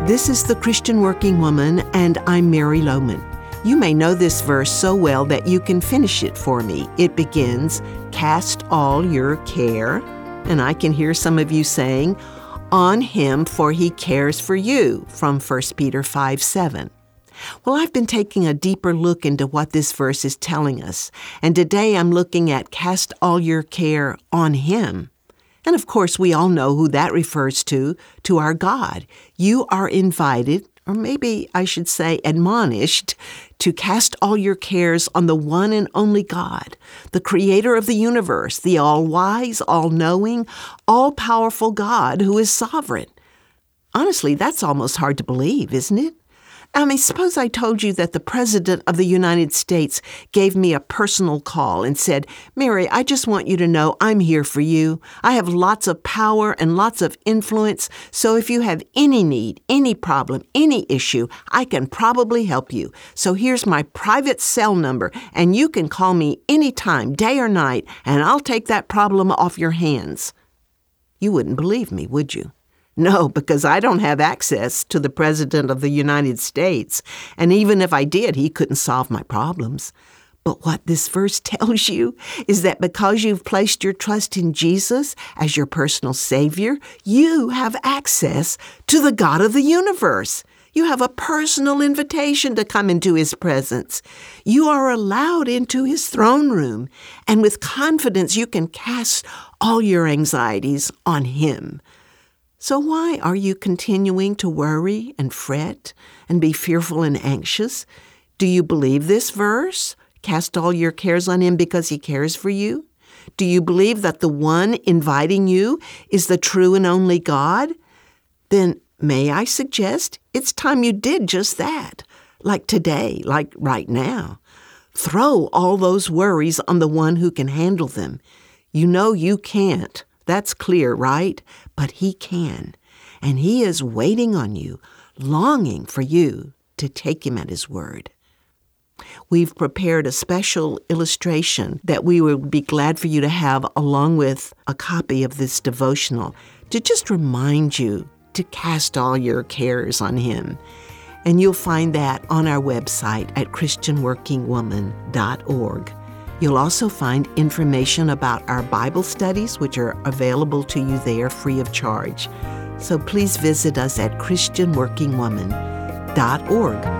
This is the Christian Working Woman, and I'm Mary Lohman. You may know this verse so well that you can finish it for me. It begins, "Cast all your care," and I can hear some of you saying, "On him, for he cares for you," from 1 Peter 5:7. Well, I've been taking a deeper look into what this verse is telling us, and today I'm looking at cast all your care on him. And of course, we all know who that refers to our God. You are invited, or maybe I should say admonished, to cast all your cares on the one and only God, the creator of the universe, the all-wise, all-knowing, all-powerful God who is sovereign. Honestly, that's almost hard to believe, isn't it? I mean, suppose I told you that the President of the United States gave me a personal call and said, "Mary, I just want you to know I'm here for you. I have lots of power and lots of influence, so if you have any need, any problem, any issue, I can probably help you. So here's my private cell number, and you can call me anytime, day or night, and I'll take that problem off your hands." You wouldn't believe me, would you? No, because I don't have access to the President of the United States, and even if I did, he couldn't solve my problems. But what this verse tells you is that because you've placed your trust in Jesus as your personal Savior, you have access to the God of the universe. You have a personal invitation to come into His presence. You are allowed into His throne room, and with confidence you can cast all your anxieties on Him. So why are you continuing to worry and fret and be fearful and anxious? Do you believe this verse? Cast all your cares on Him because He cares for you? Do you believe that the one inviting you is the true and only God? Then may I suggest it's time you did just that, like today, like right now. Throw all those worries on the one who can handle them. You know you can't. That's clear, right? But He can, and He is waiting on you, longing for you to take Him at His word. We've prepared a special illustration that we would be glad for you to have along with a copy of this devotional to just remind you to cast all your cares on Him. And you'll find that on our website at christianworkingwoman.org. You'll also find information about our Bible studies, which are available to you there free of charge. So please visit us at christianworkingwoman.org.